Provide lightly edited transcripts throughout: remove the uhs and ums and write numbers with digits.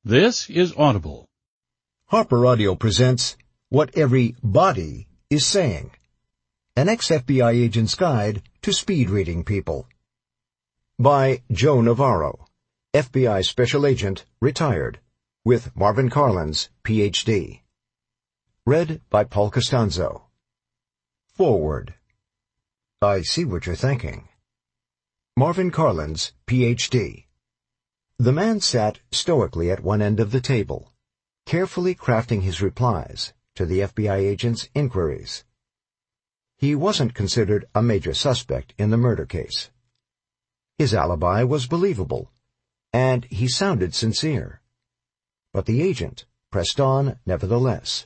This is Audible. Harper Audio presents What Every Body is Saying, an ex-FBI agent's guide to speed reading people. By Joe Navarro, FBI Special Agent, retired, with Marvin Carlins, Ph.D. Read by Paul Costanzo. Forward. I see what you're thinking. Marvin Carlins, Ph.D. The man sat stoically at one end of the table, carefully crafting his replies to the FBI agent's inquiries. He wasn't considered a major suspect in the murder case. His alibi was believable, and he sounded sincere. But the agent pressed on nevertheless.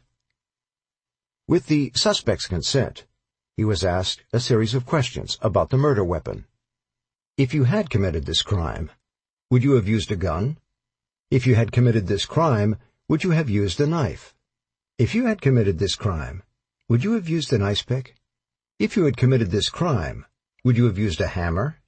With the suspect's consent, he was asked a series of questions about the murder weapon. If you had committed this crime, would you have used a gun? If you had committed this crime, would you have used a knife? If you had committed this crime, would you have used an ice pick? If you had committed this crime, would you have used a hammer?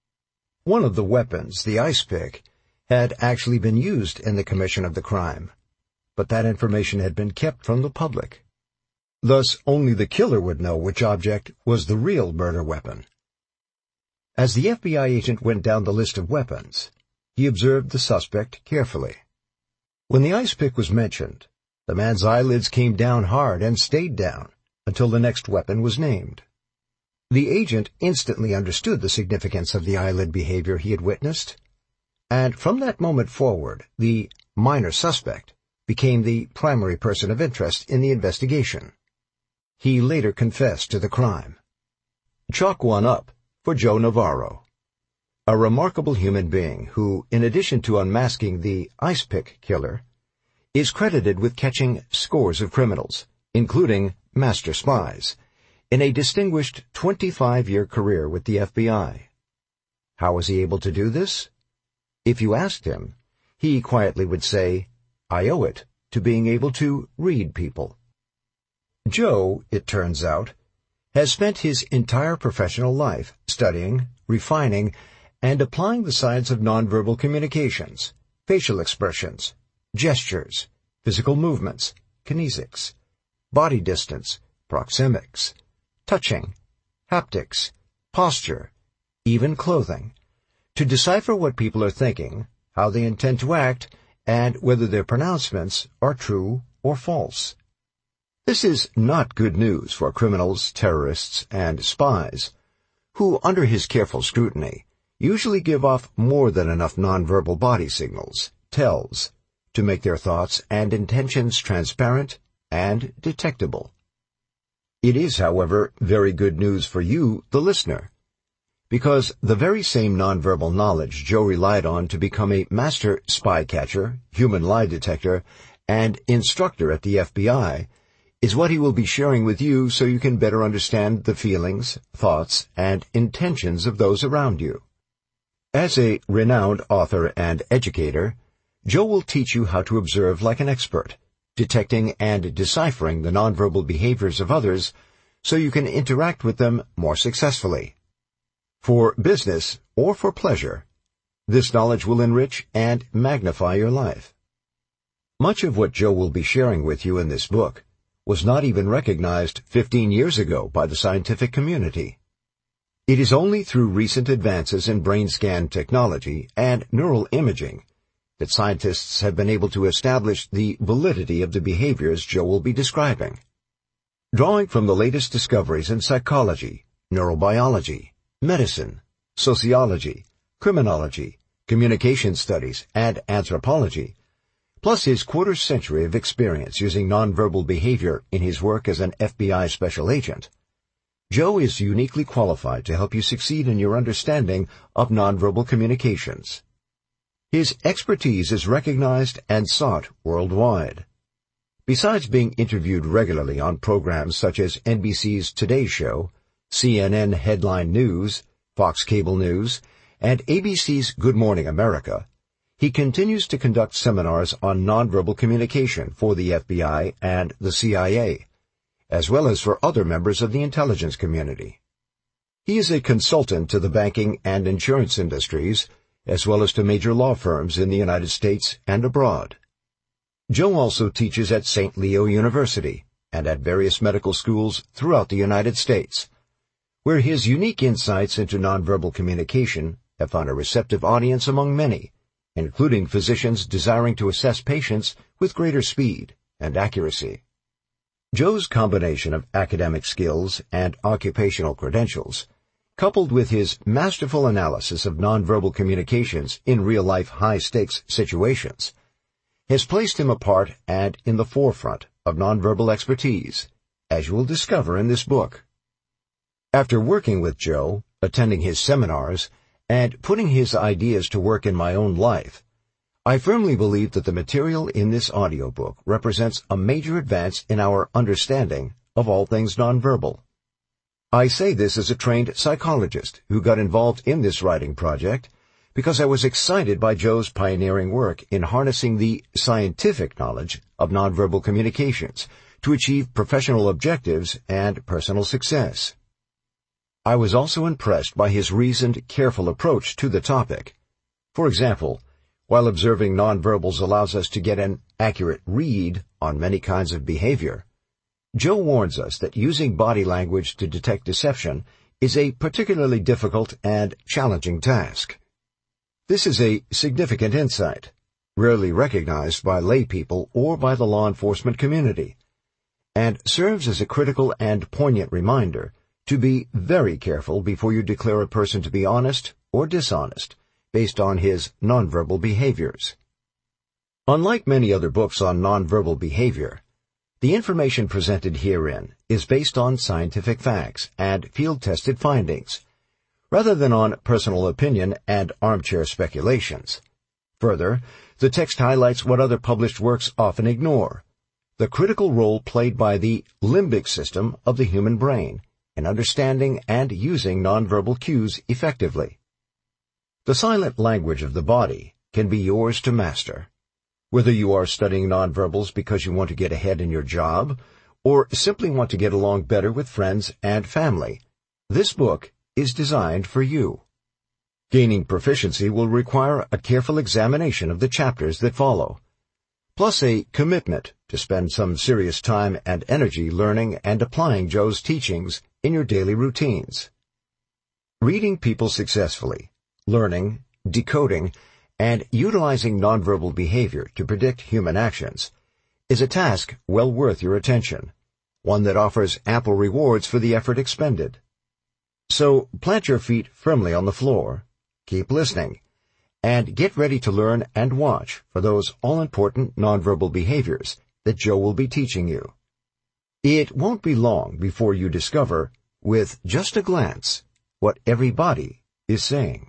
One of the weapons, the ice pick, had actually been used in the commission of the crime, but that information had been kept from the public. Thus, only the killer would know which object was the real murder weapon. As the FBI agent went down the list of weapons, he observed the suspect carefully. When the ice pick was mentioned, the man's eyelids came down hard and stayed down until the next weapon was named. The agent instantly understood the significance of the eyelid behavior he had witnessed, and from that moment forward, the minor suspect became the primary person of interest in the investigation. He later confessed to the crime. Chalk one up for Joe Navarro, a remarkable human being who, in addition to unmasking the ice pick killer, is credited with catching scores of criminals, including master spies, in a distinguished 25-year career with the FBI. How was he able to do this? If you asked him, he quietly would say, "I owe it to being able to read people." Joe, it turns out, has spent his entire professional life studying, refining, and applying the science of nonverbal communications, facial expressions, gestures, physical movements, kinesics, body distance, proxemics, touching, haptics, posture, even clothing, to decipher what people are thinking, how they intend to act, and whether their pronouncements are true or false. This is not good news for criminals, terrorists, and spies, who, under his careful scrutiny, usually give off more than enough nonverbal body signals, tells, to make their thoughts and intentions transparent and detectable. It is, however, very good news for you, the listener, because the very same nonverbal knowledge Joe relied on to become a master spy catcher, human lie detector, and instructor at the FBI is what he will be sharing with you so you can better understand the feelings, thoughts, and intentions of those around you. As a renowned author and educator, Joe will teach you how to observe like an expert, detecting and deciphering the nonverbal behaviors of others so you can interact with them more successfully. For business or for pleasure, this knowledge will enrich and magnify your life. Much of what Joe will be sharing with you in this book was not even recognized 15 years ago by the scientific community. It is only through recent advances in brain scan technology and neural imaging that scientists have been able to establish the validity of the behaviors Joe will be describing. Drawing from the latest discoveries in psychology, neurobiology, medicine, sociology, criminology, communication studies, and anthropology, plus his quarter-century of experience using nonverbal behavior in his work as an FBI special agent, Joe is uniquely qualified to help you succeed in your understanding of nonverbal communications. His expertise is recognized and sought worldwide. Besides being interviewed regularly on programs such as NBC's Today Show, CNN Headline News, Fox Cable News, and ABC's Good Morning America, he continues to conduct seminars on nonverbal communication for the FBI and the CIA, as well as for other members of the intelligence community. He is a consultant to the banking and insurance industries, as well as to major law firms in the United States and abroad. Joe also teaches at St. Leo University and at various medical schools throughout the United States, where his unique insights into nonverbal communication have found a receptive audience among many, including physicians desiring to assess patients with greater speed and accuracy. Joe's combination of academic skills and occupational credentials, coupled with his masterful analysis of nonverbal communications in real-life high-stakes situations, has placed him apart and in the forefront of nonverbal expertise, as you will discover in this book. After working with Joe, attending his seminars, and putting his ideas to work in my own life, I firmly believe that the material in this audiobook represents a major advance in our understanding of all things nonverbal. I say this as a trained psychologist who got involved in this writing project because I was excited by Joe's pioneering work in harnessing the scientific knowledge of nonverbal communications to achieve professional objectives and personal success. I was also impressed by his reasoned, careful approach to the topic. For example, while observing nonverbals allows us to get an accurate read on many kinds of behavior, Joe warns us that using body language to detect deception is a particularly difficult and challenging task. This is a significant insight, rarely recognized by lay people or by the law enforcement community, and serves as a critical and poignant reminder to be very careful before you declare a person to be honest or dishonest based on his nonverbal behaviors. Unlike many other books on nonverbal behavior, the information presented herein is based on scientific facts and field-tested findings, rather than on personal opinion and armchair speculations. Further, the text highlights what other published works often ignore: the critical role played by the limbic system of the human brain in understanding and using nonverbal cues effectively. The silent language of the body can be yours to master. Whether you are studying nonverbals because you want to get ahead in your job or simply want to get along better with friends and family, this book is designed for you. Gaining proficiency will require a careful examination of the chapters that follow, plus a commitment to spend some serious time and energy learning and applying Joe's teachings in your daily routines. Reading people successfully, learning, decoding, and utilizing nonverbal behavior to predict human actions is a task well worth your attention, one that offers ample rewards for the effort expended. So plant your feet firmly on the floor, keep listening, and get ready to learn and watch for those all-important nonverbal behaviors that Joe will be teaching you. It won't be long before you discover, with just a glance, what every body is saying.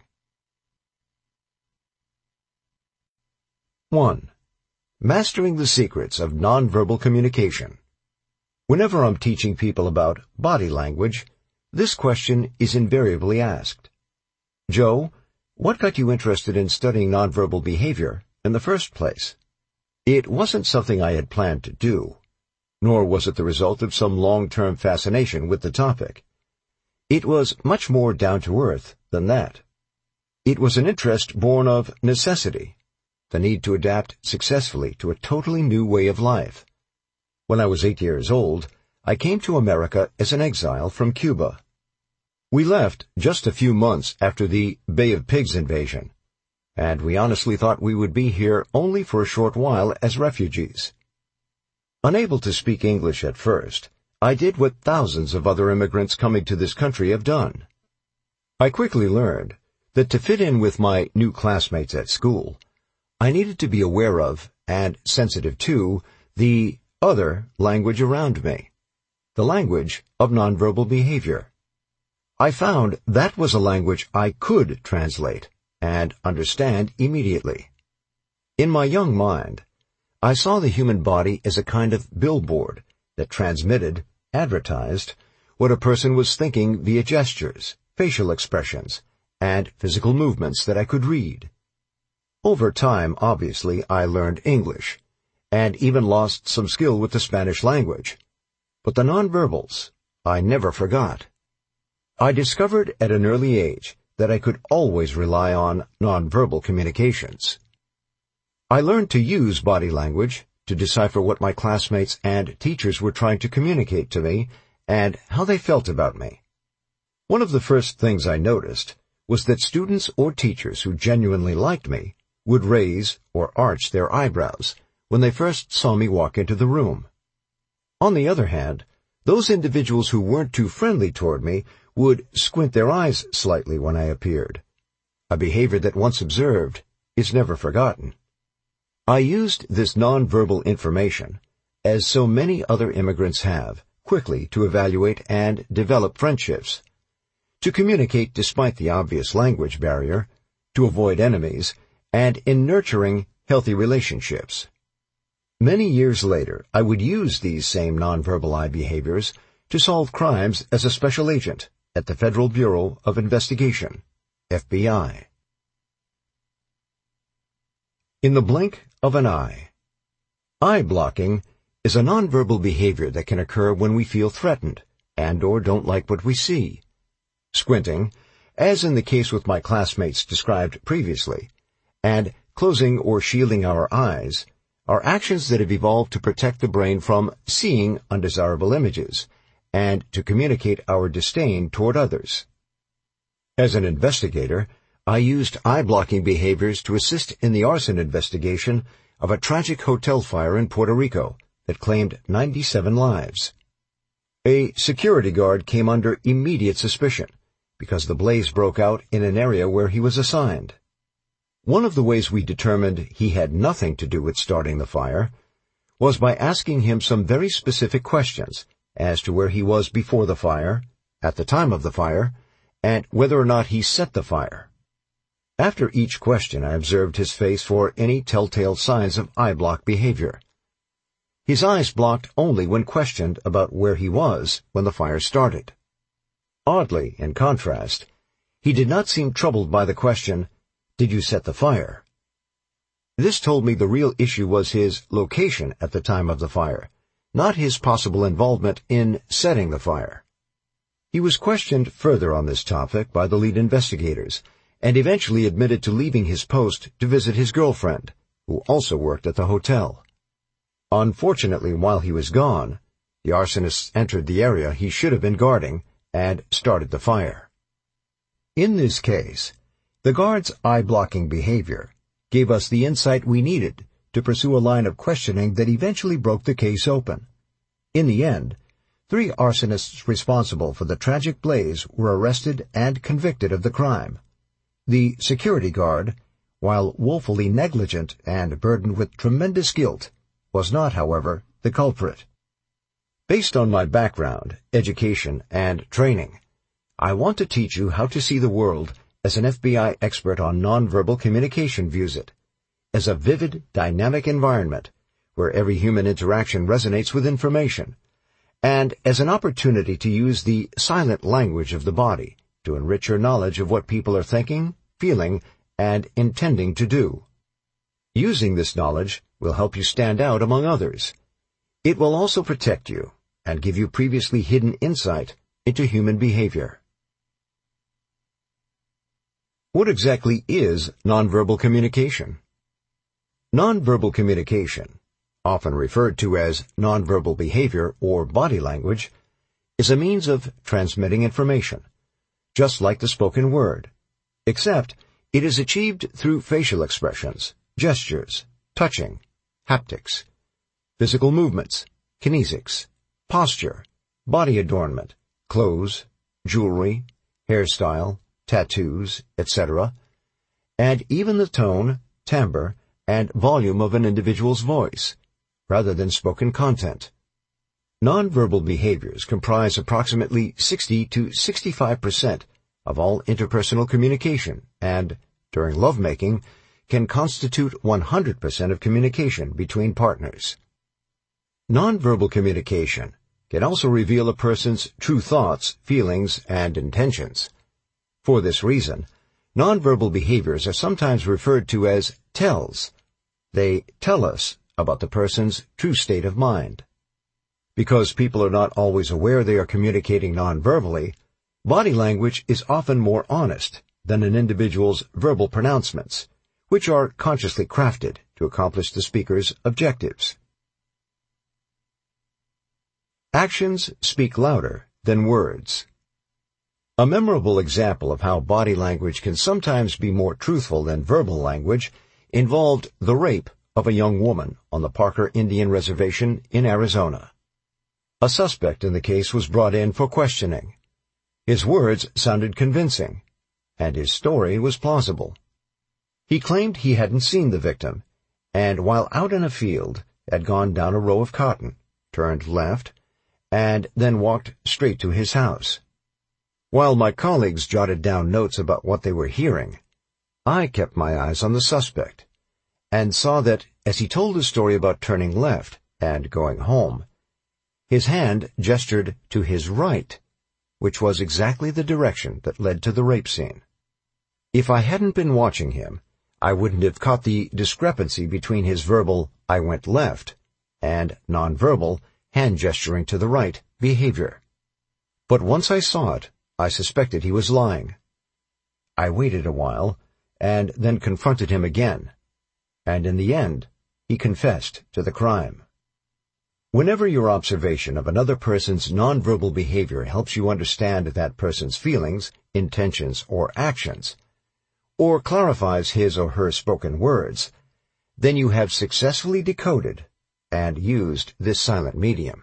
1. Mastering the secrets of nonverbal communication. Whenever I'm teaching people about body language, this question is invariably asked. Joe, what got you interested in studying nonverbal behavior in the first place? It wasn't something I had planned to do, nor was it the result of some long-term fascination with the topic. It was much more down-to-earth than that. It was an interest born of necessity, the need to adapt successfully to a totally new way of life. When I was 8 years old, I came to America as an exile from Cuba. We left just a few months after the Bay of Pigs invasion, and we honestly thought we would be here only for a short while as refugees. Unable to speak English at first, I did what thousands of other immigrants coming to this country have done. I quickly learned that to fit in with my new classmates at school, I needed to be aware of and sensitive to the other language around me, the language of nonverbal behavior. I found that was a language I could translate and understand immediately. In my young mind, I saw the human body as a kind of billboard that transmitted, advertised, what a person was thinking via gestures, facial expressions, and physical movements that I could read. Over time, obviously, I learned English, and even lost some skill with the Spanish language. But the nonverbals, I never forgot. I discovered at an early age that I could always rely on nonverbal communications. I learned to use body language to decipher what my classmates and teachers were trying to communicate to me and how they felt about me. One of the first things I noticed was that students or teachers who genuinely liked me would raise or arch their eyebrows when they first saw me walk into the room. On the other hand, those individuals who weren't too friendly toward me would squint their eyes slightly when I appeared, a behavior that once observed is never forgotten. I used this nonverbal information, as so many other immigrants have, quickly to evaluate and develop friendships, to communicate despite the obvious language barrier, to avoid enemies, and in nurturing healthy relationships. Many years later, I would use these same nonverbal eye behaviors to solve crimes as a special agent at the Federal Bureau of Investigation, FBI. In the blink of an eye. Eye blocking is a nonverbal behavior that can occur when we feel threatened and or don't like what we see. Squinting, as in the case with my classmates described previously, and closing or shielding our eyes are actions that have evolved to protect the brain from seeing undesirable images and to communicate our disdain toward others. As an investigator, I used eye-blocking behaviors to assist in the arson investigation of a tragic hotel fire in Puerto Rico that claimed 97 lives. A security guard came under immediate suspicion because the blaze broke out in an area where he was assigned. One of the ways we determined he had nothing to do with starting the fire was by asking him some very specific questions as to where he was before the fire, at the time of the fire, and whether or not he set the fire. After each question, I observed his face for any telltale signs of eye-block behavior. His eyes blocked only when questioned about where he was when the fire started. Oddly, in contrast, he did not seem troubled by the question, "Did you set the fire?" This told me the real issue was his location at the time of the fire, not his possible involvement in setting the fire. He was questioned further on this topic by the lead investigators, and eventually admitted to leaving his post to visit his girlfriend, who also worked at the hotel. Unfortunately, while he was gone, the arsonist entered the area he should have been guarding and started the fire. In this case, the guard's eye-blocking behavior gave us the insight we needed to pursue a line of questioning that eventually broke the case open. In the end, 3 arsonists responsible for the tragic blaze were arrested and convicted of the crime. The security guard, while woefully negligent and burdened with tremendous guilt, was not, however, the culprit. Based on my background, education, and training, I want to teach you how to see the world as an FBI expert on nonverbal communication views it, as a vivid, dynamic environment where every human interaction resonates with information, and as an opportunity to use the silent language of the body to enrich your knowledge of what people are thinking, feeling, and intending to do. Using this knowledge will help you stand out among others. It will also protect you and give you previously hidden insight into human behavior. What exactly is nonverbal communication? Nonverbal communication, often referred to as nonverbal behavior or body language, is a means of transmitting information, just like the spoken word, except it is achieved through facial expressions, gestures, touching, haptics, physical movements, kinesics, posture, body adornment, clothes, jewelry, hairstyle, tattoos, etc., and even the tone, timbre, and volume of an individual's voice, rather than spoken content. Nonverbal behaviors comprise approximately 60 to 65% of all interpersonal communication and, during lovemaking, can constitute 100% of communication between partners. Nonverbal communication can also reveal a person's true thoughts, feelings, and intentions. For this reason, nonverbal behaviors are sometimes referred to as tells. They tell us about the person's true state of mind. Because people are not always aware they are communicating nonverbally, body language is often more honest than an individual's verbal pronouncements, which are consciously crafted to accomplish the speaker's objectives. Actions speak louder than words. A memorable example of how body language can sometimes be more truthful than verbal language involved the rape of a young woman on the Parker Indian Reservation in Arizona. A suspect in the case was brought in for questioning. His words sounded convincing, and his story was plausible. He claimed he hadn't seen the victim, and while out in a field had gone down a row of cotton, turned left, and then walked straight to his house. While my colleagues jotted down notes about what they were hearing, I kept my eyes on the suspect, and saw that, as he told his story about turning left and going home, his hand gestured to his right, which was exactly the direction that led to the rape scene. If I hadn't been watching him, I wouldn't have caught the discrepancy between his verbal "I went left" and nonverbal hand gesturing to the right behavior. But once I saw it, I suspected he was lying. I waited a while, and then confronted him again, and in the end, he confessed to the crime. Whenever your observation of another person's nonverbal behavior helps you understand that person's feelings, intentions, or actions, or clarifies his or her spoken words, then you have successfully decoded and used this silent medium.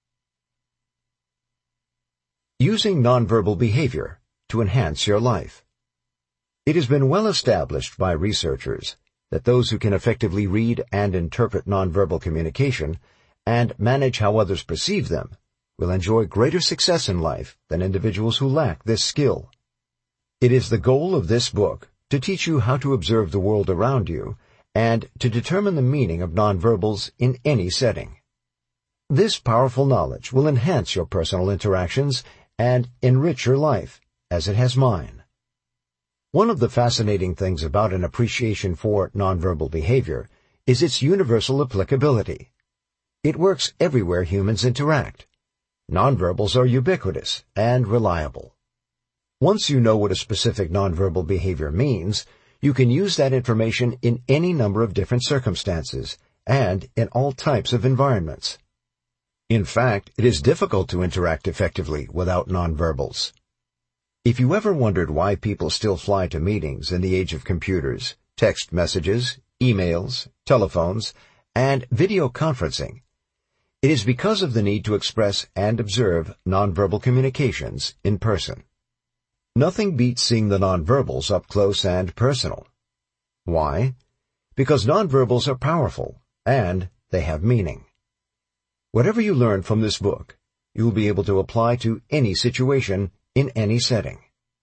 Using nonverbal behavior to enhance your life. It has been well established by researchers that those who can effectively read and interpret nonverbal communication and manage how others perceive them will enjoy greater success in life than individuals who lack this skill. It is the goal of this book to teach you how to observe the world around you and to determine the meaning of nonverbals in any setting. This powerful knowledge will enhance your personal interactions and enrich your life, as it has mine. One of the fascinating things about an appreciation for nonverbal behavior is its universal applicability. It works everywhere humans interact. Nonverbals are ubiquitous and reliable. Once you know what a specific nonverbal behavior means, you can use that information in any number of different circumstances and in all types of environments. In fact, it is difficult to interact effectively without nonverbals. If you ever wondered why people still fly to meetings in the age of computers, text messages, emails, telephones, and video conferencing, it is because of the need to express and observe nonverbal communications in person. Nothing beats seeing the nonverbals up close and personal. Why? Because nonverbals are powerful, and they have meaning. Whatever you learn from this book, you will be able to apply to any situation in any setting.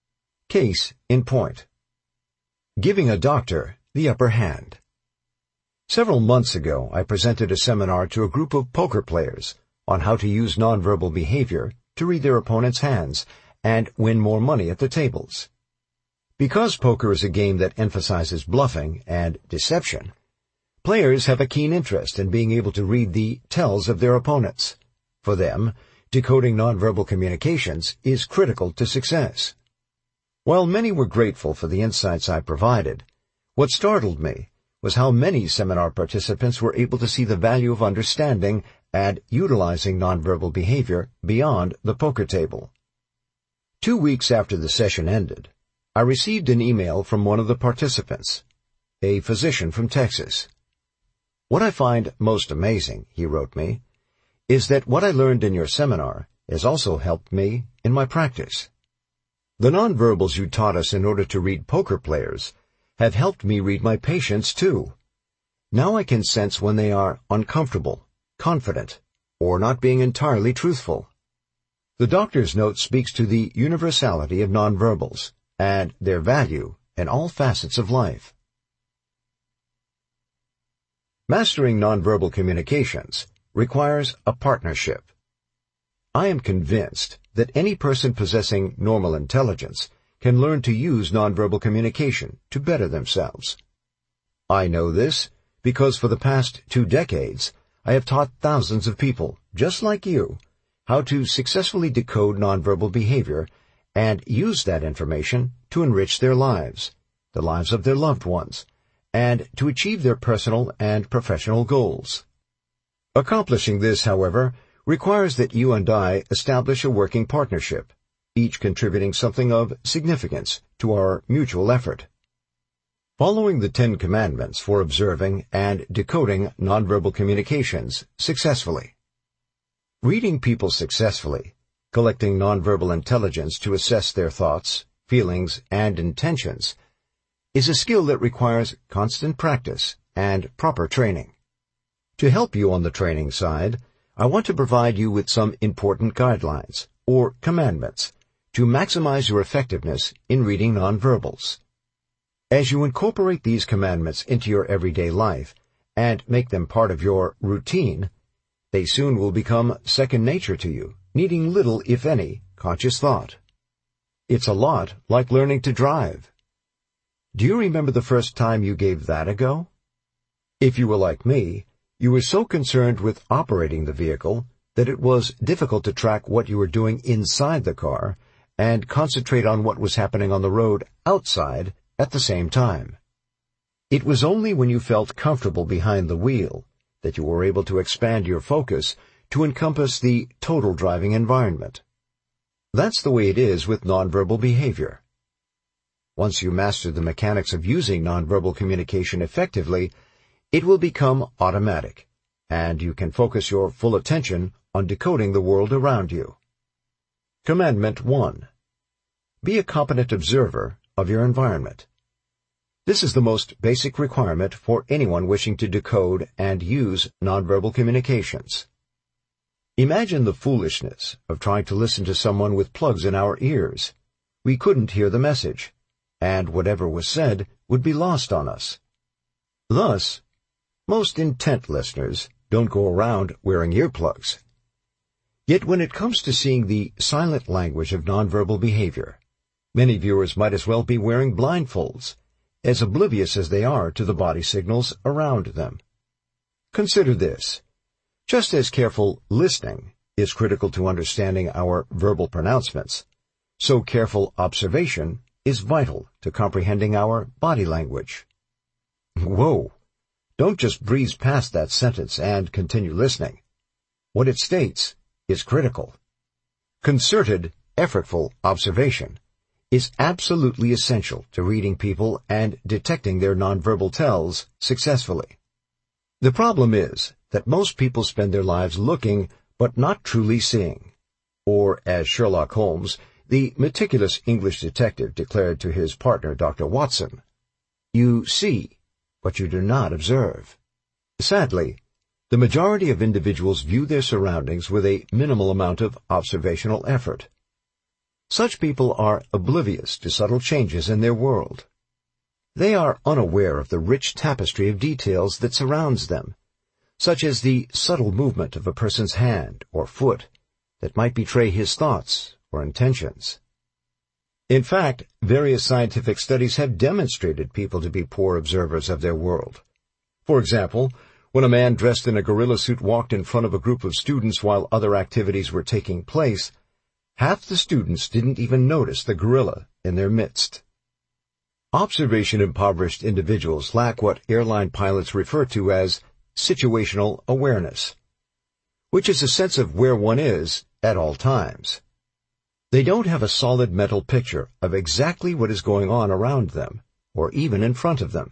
Case in point. Giving a doctor the upper hand. Several months ago, I presented a seminar to a group of poker players on how to use nonverbal behavior to read their opponent's hands and win more money at the tables. Because poker is a game that emphasizes bluffing and deception, players have a keen interest in being able to read the tells of their opponents. For them, decoding nonverbal communications is critical to success. While many were grateful for the insights I provided, what startled me was how many seminar participants were able to see the value of understanding and utilizing nonverbal behavior beyond the poker table. 2 weeks after the session ended, I received an email from one of the participants, a physician from Texas. What I find most amazing, he wrote me, is that what I learned in your seminar has also helped me in my practice. The nonverbals you taught us in order to read poker players have helped me read my patients too. Now I can sense when they are uncomfortable, confident, or not being entirely truthful. The doctor's note speaks to the universality of nonverbals and their value in all facets of life. Mastering nonverbal communications requires a partnership. I am convinced that any person possessing normal intelligence can learn to use nonverbal communication to better themselves. I know this because for the past 2 decades, I have taught thousands of people, just like you, how to successfully decode nonverbal behavior and use that information to enrich their lives, the lives of their loved ones, and to achieve their personal and professional goals. Accomplishing this, however, requires that you and I establish a working partnership, each contributing something of significance to our mutual effort. Following the 10 Commandments for observing and decoding nonverbal communications successfully. Reading people successfully, collecting nonverbal intelligence to assess their thoughts, feelings, and intentions, is a skill that requires constant practice and proper training. To help you on the training side, I want to provide you with some important guidelines, or commandments, to maximize your effectiveness in reading nonverbals. As you incorporate these commandments into your everyday life and make them part of your routine, they soon will become second nature to you, needing little, if any, conscious thought. It's a lot like learning to drive. Do you remember the first time you gave that a go? If you were like me, you were so concerned with operating the vehicle that it was difficult to track what you were doing inside the car and concentrate on what was happening on the road outside at the same time. It was only when you felt comfortable behind the wheel that you were able to expand your focus to encompass the total driving environment. That's the way it is with nonverbal behavior. Once you master the mechanics of using nonverbal communication effectively, it will become automatic, and you can focus your full attention on decoding the world around you. Commandment 1. Be a competent observer of your environment. This is the most basic requirement for anyone wishing to decode and use nonverbal communications. Imagine the foolishness of trying to listen to someone with plugs in our ears. We couldn't hear the message, and whatever was said would be lost on us. Thus, most intent listeners don't go around wearing earplugs. Yet when it comes to seeing the silent language of nonverbal behavior, many viewers might as well be wearing blindfolds, as oblivious as they are to the body signals around them. Consider this. Just as careful listening is critical to understanding our verbal pronouncements, so careful observation is vital to comprehending our body language. Whoa! Don't just breeze past that sentence and continue listening. What it states is critical. Concerted, effortful observation is absolutely essential to reading people and detecting their nonverbal tells successfully. The problem is that most people spend their lives looking but not truly seeing. Or, as Sherlock Holmes, the meticulous English detective, declared to his partner, Dr. Watson, "You see, but you do not observe." Sadly, the majority of individuals view their surroundings with a minimal amount of observational effort. Such people are oblivious to subtle changes in their world. They are unaware of the rich tapestry of details that surrounds them, such as the subtle movement of a person's hand or foot that might betray his thoughts or intentions. In fact, various scientific studies have demonstrated people to be poor observers of their world. For example, when a man dressed in a gorilla suit walked in front of a group of students while other activities were taking place, half the students didn't even notice the gorilla in their midst. Observation-impoverished individuals lack what airline pilots refer to as situational awareness, which is a sense of where one is at all times. They don't have a solid mental picture of exactly what is going on around them, or even in front of them.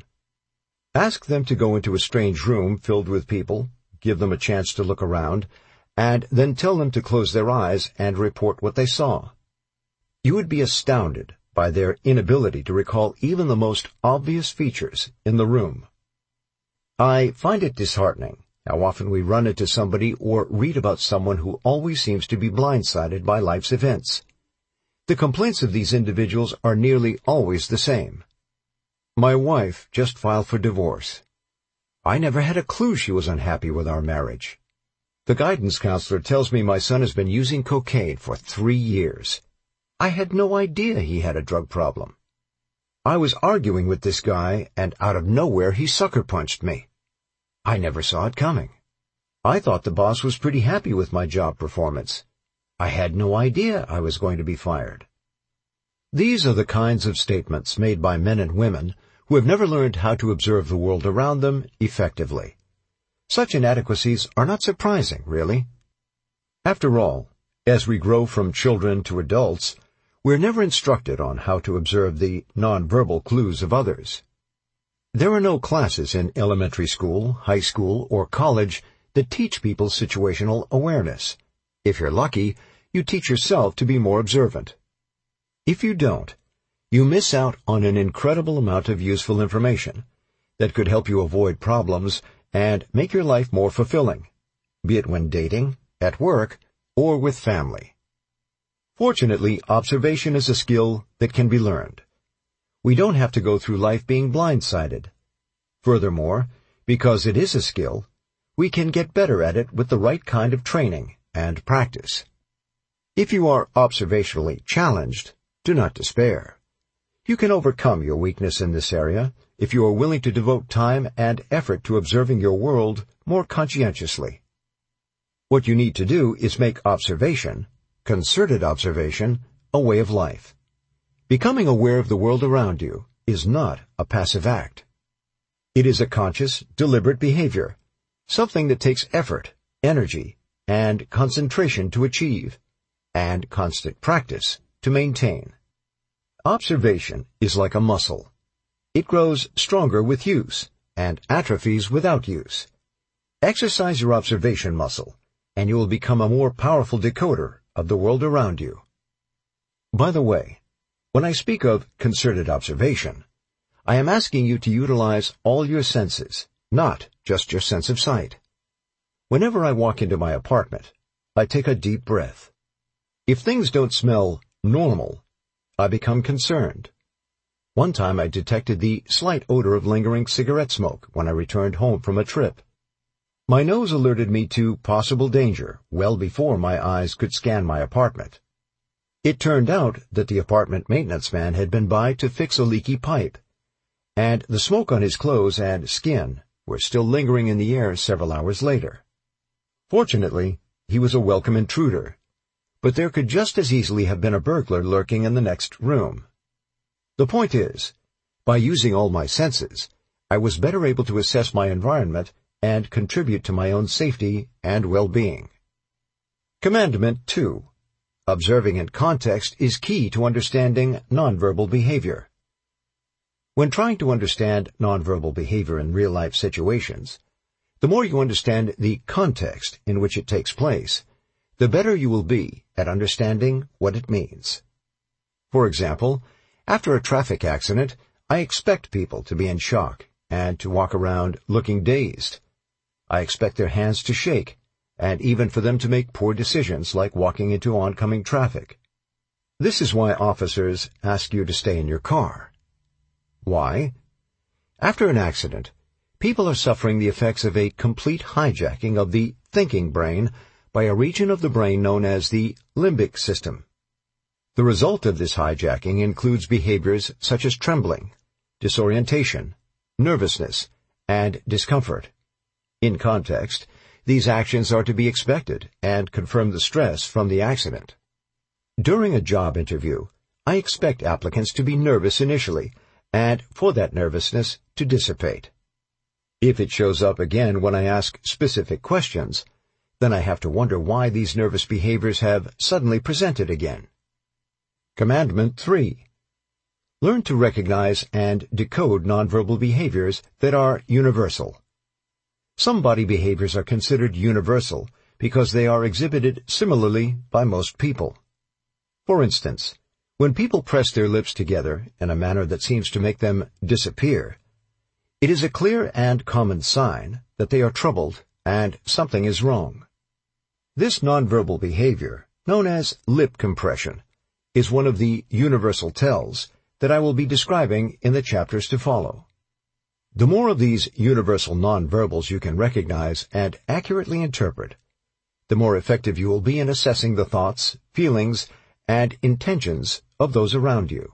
Ask them to go into a strange room filled with people, give them a chance to look around, and then tell them to close their eyes and report what they saw. You would be astounded by their inability to recall even the most obvious features in the room. I find it disheartening how often we run into somebody or read about someone who always seems to be blindsided by life's events. The complaints of these individuals are nearly always the same. My wife just filed for divorce. I never had a clue she was unhappy with our marriage. The guidance counselor tells me my son has been using cocaine for 3 years. I had no idea he had a drug problem. I was arguing with this guy, and out of nowhere he sucker-punched me. I never saw it coming. I thought the boss was pretty happy with my job performance. I had no idea I was going to be fired. These are the kinds of statements made by men and women who have never learned how to observe the world around them effectively. Such inadequacies are not surprising, really. After all, as we grow from children to adults, we're never instructed on how to observe the nonverbal clues of others. There are no classes in elementary school, high school, or college that teach people situational awareness. If you're lucky, you teach yourself to be more observant. If you don't, you miss out on an incredible amount of useful information that could help you avoid problems and make your life more fulfilling, be it when dating, at work, or with family. Fortunately, observation is a skill that can be learned. We don't have to go through life being blindsided. Furthermore, because it is a skill, we can get better at it with the right kind of training and practice. If you are observationally challenged, do not despair. You can overcome your weakness in this area if you are willing to devote time and effort to observing your world more conscientiously. What you need to do is make observation, concerted observation, a way of life. Becoming aware of the world around you is not a passive act. It is a conscious, deliberate behavior, something that takes effort, energy, and concentration to achieve, and constant practice to maintain. Observation is like a muscle. It grows stronger with use and atrophies without use. Exercise your observation muscle, and you will become a more powerful decoder of the world around you. By the way, when I speak of concerted observation, I am asking you to utilize all your senses, not just your sense of sight. Whenever I walk into my apartment, I take a deep breath. If things don't smell normal, I become concerned. One time I detected the slight odor of lingering cigarette smoke when I returned home from a trip. My nose alerted me to possible danger well before my eyes could scan my apartment. It turned out that the apartment maintenance man had been by to fix a leaky pipe, and the smoke on his clothes and skin were still lingering in the air several hours later. Fortunately, he was a welcome intruder, but there could just as easily have been a burglar lurking in the next room. The point is, by using all my senses, I was better able to assess my environment and contribute to my own safety and well-being. Commandment 2. Observing in context is key to understanding nonverbal behavior. When trying to understand nonverbal behavior in real-life situations, the more you understand the context in which it takes place, the better you will be at understanding what it means. For example, after a traffic accident, I expect people to be in shock and to walk around looking dazed. I expect their hands to shake, and even for them to make poor decisions like walking into oncoming traffic. This is why officers ask you to stay in your car. Why? After an accident, people are suffering the effects of a complete hijacking of the thinking brain by a region of the brain known as the limbic system. The result of this hijacking includes behaviors such as trembling, disorientation, nervousness, and discomfort. In context, these actions are to be expected and confirm the stress from the accident. During a job interview, I expect applicants to be nervous initially and for that nervousness to dissipate. If it shows up again when I ask specific questions, then I have to wonder why these nervous behaviors have suddenly presented again. Commandment 3. Learn to recognize and decode nonverbal behaviors that are universal. Some body behaviors are considered universal because they are exhibited similarly by most people. For instance, when people press their lips together in a manner that seems to make them disappear, it is a clear and common sign that they are troubled and something is wrong. This nonverbal behavior, known as lip compression, is one of the universal tells that I will be describing in the chapters to follow. The more of these universal nonverbals you can recognize and accurately interpret, the more effective you will be in assessing the thoughts, feelings, and intentions of those around you.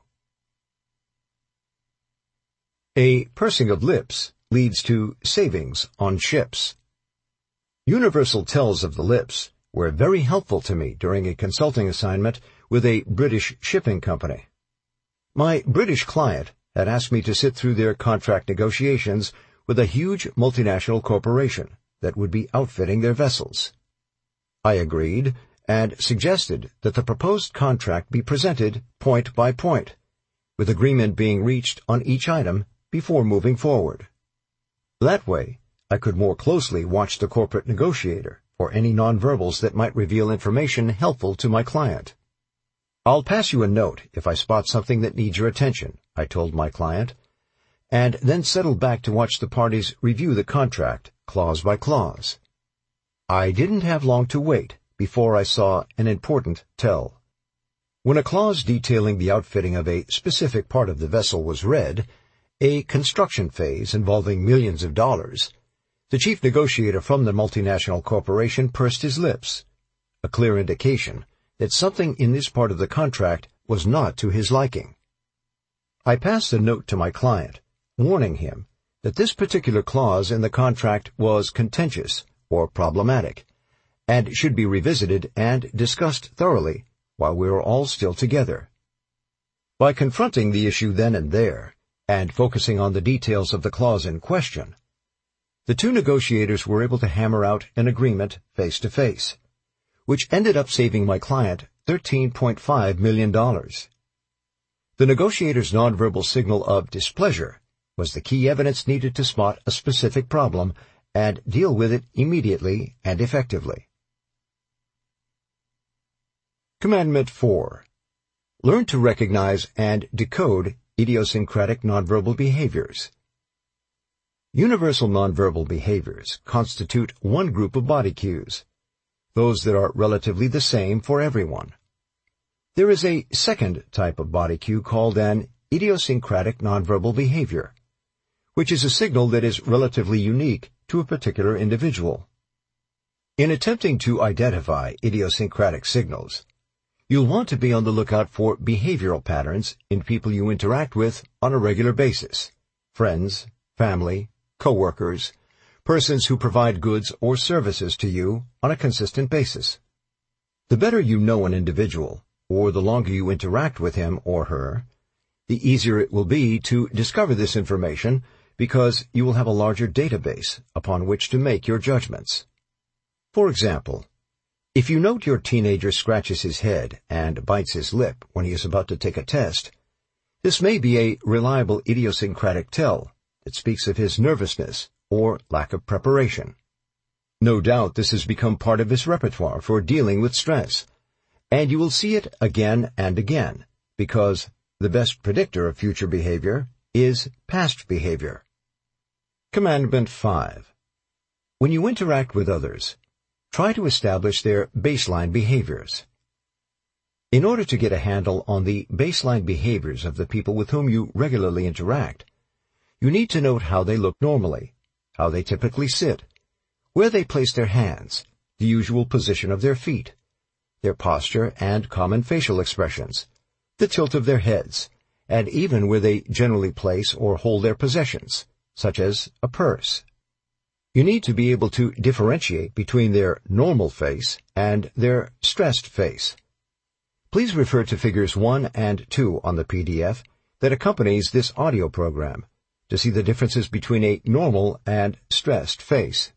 A pursing of lips leads to savings on ships. Universal tells of the lips were very helpful to me during a consulting assignment with a British shipping company. My British client had asked me to sit through their contract negotiations with a huge multinational corporation that would be outfitting their vessels. I agreed and suggested that the proposed contract be presented point by point, with agreement being reached on each item before moving forward. That way, I could more closely watch the corporate negotiator for any nonverbals that might reveal information helpful to my client. "I'll pass you a note if I spot something that needs your attention," I told my client, and then settled back to watch the parties review the contract clause by clause. I didn't have long to wait before I saw an important tell. When a clause detailing the outfitting of a specific part of the vessel was read, a construction phase involving millions of dollars, the chief negotiator from the multinational corporation pursed his lips, a clear indication that something in this part of the contract was not to his liking. I passed a note to my client, warning him that this particular clause in the contract was contentious or problematic, and should be revisited and discussed thoroughly while we were all still together. By confronting the issue then and there, and focusing on the details of the clause in question, the two negotiators were able to hammer out an agreement face to face, which ended up saving my client $13.5 million. The negotiator's nonverbal signal of displeasure was the key evidence needed to spot a specific problem and deal with it immediately and effectively. Commandment 4. Learn to recognize and decode idiosyncratic nonverbal behaviors. Universal nonverbal behaviors constitute one group of body cues, those that are relatively the same for everyone. There is a second type of body cue called an idiosyncratic nonverbal behavior, which is a signal that is relatively unique to a particular individual. In attempting to identify idiosyncratic signals, you'll want to be on the lookout for behavioral patterns in people you interact with on a regular basis: friends, family, coworkers, persons who provide goods or services to you on a consistent basis. The better you know an individual, or the longer you interact with him or her, the easier it will be to discover this information because you will have a larger database upon which to make your judgments. For example, if you note your teenager scratches his head and bites his lip when he is about to take a test, this may be a reliable idiosyncratic tell that speaks of his nervousness or lack of preparation. No doubt this has become part of his repertoire for dealing with stress, and you will see it again and again, because the best predictor of future behavior is past behavior. Commandment 5. When you interact with others, try to establish their baseline behaviors. In order to get a handle on the baseline behaviors of the people with whom you regularly interact, you need to note how they look normally, how they typically sit, where they place their hands, the usual position of their feet, their posture and common facial expressions, the tilt of their heads, and even where they generally place or hold their possessions, such as a purse. You need to be able to differentiate between their normal face and their stressed face. Please refer to Figures 1 and 2 on the PDF that accompanies this audio program to see the differences between a normal and stressed face.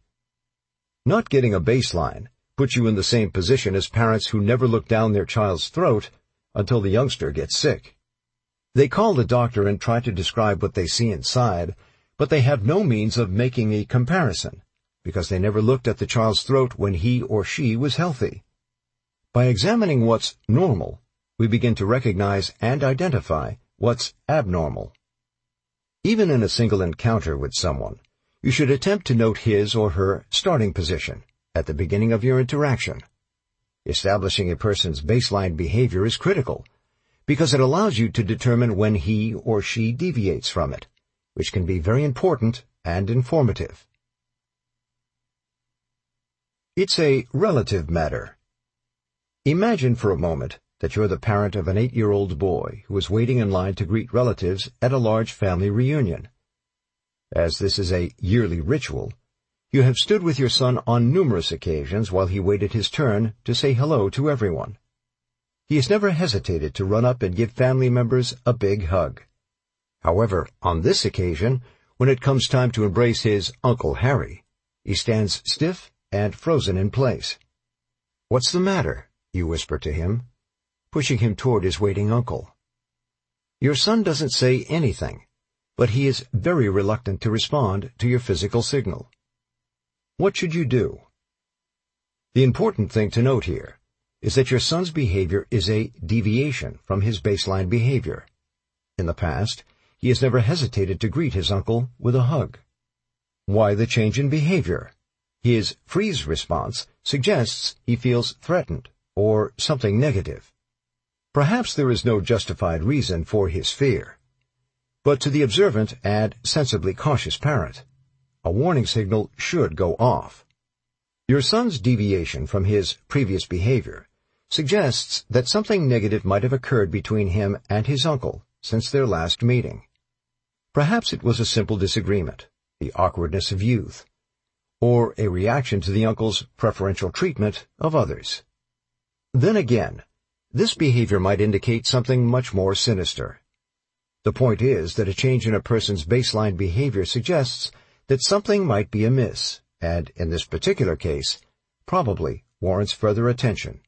Not getting a baseline puts you in the same position as parents who never look down their child's throat until the youngster gets sick. They call the doctor and try to describe what they see inside, but they have no means of making a comparison because they never looked at the child's throat when he or she was healthy. By examining what's normal, we begin to recognize and identify what's abnormal. Even in a single encounter with someone, you should attempt to note his or her starting position at the beginning of your interaction. Establishing a person's baseline behavior is critical because it allows you to determine when he or she deviates from it, which can be very important and informative. It's a relative matter. Imagine for a moment that you're the parent of an 8-year-old boy who is waiting in line to greet relatives at a large family reunion. As this is a yearly ritual, you have stood with your son on numerous occasions while he waited his turn to say hello to everyone. He has never hesitated to run up and give family members a big hug. However, on this occasion, when it comes time to embrace his Uncle Harry, he stands stiff and frozen in place. "What's the matter?" you whisper to him, pushing him toward his waiting uncle. Your son doesn't say anything, but he is very reluctant to respond to your physical signal. What should you do? The important thing to note here is that your son's behavior is a deviation from his baseline behavior. In the past, he has never hesitated to greet his uncle with a hug. Why the change in behavior? His freeze response suggests he feels threatened or something negative. Perhaps there is no justified reason for his fear. But to the observant and sensibly cautious parent, a warning signal should go off. Your son's deviation from his previous behavior suggests that something negative might have occurred between him and his uncle since their last meeting. Perhaps it was a simple disagreement, the awkwardness of youth, or a reaction to the uncle's preferential treatment of others. Then again, this behavior might indicate something much more sinister. The point is that a change in a person's baseline behavior suggests that something might be amiss, and in this particular case, probably warrants further attention.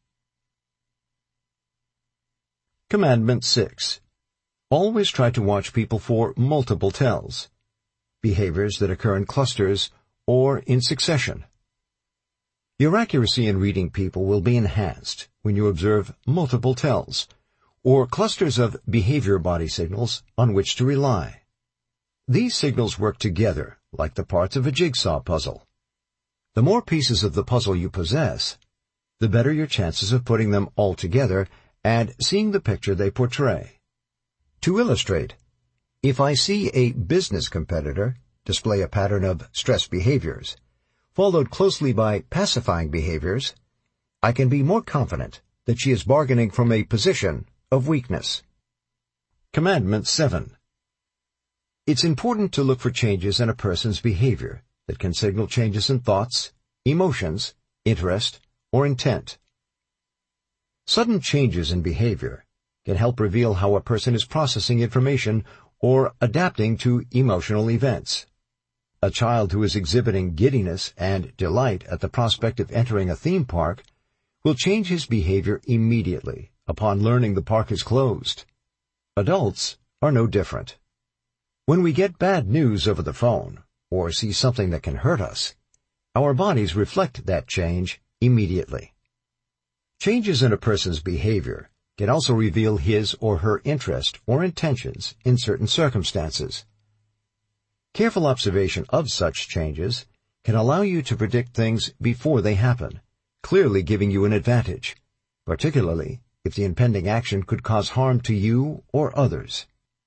Commandment 6. Always try to watch people for multiple tells, behaviors that occur in clusters or in succession. Your accuracy in reading people will be enhanced when you observe multiple tells, or clusters of behavior body signals on which to rely. These signals work together like the parts of a jigsaw puzzle. The more pieces of the puzzle you possess, the better your chances of putting them all together and seeing the picture they portray. To illustrate, if I see a business competitor display a pattern of stress behaviors, followed closely by pacifying behaviors, I can be more confident that she is bargaining from a position of weakness. Commandment 7. It's important to look for changes in a person's behavior that can signal changes in thoughts, emotions, interest, or intent. Sudden changes in behavior can help reveal how a person is processing information or adapting to emotional events. A child who is exhibiting giddiness and delight at the prospect of entering a theme park will change his behavior immediately upon learning the park is closed. Adults are no different. When we get bad news over the phone or see something that can hurt us, our bodies reflect that change immediately. Changes in a person's behavior can also reveal his or her interest or intentions in certain circumstances. Careful observation of such changes can allow you to predict things before they happen, clearly giving you an advantage, particularly if the impending action could cause harm to you or others.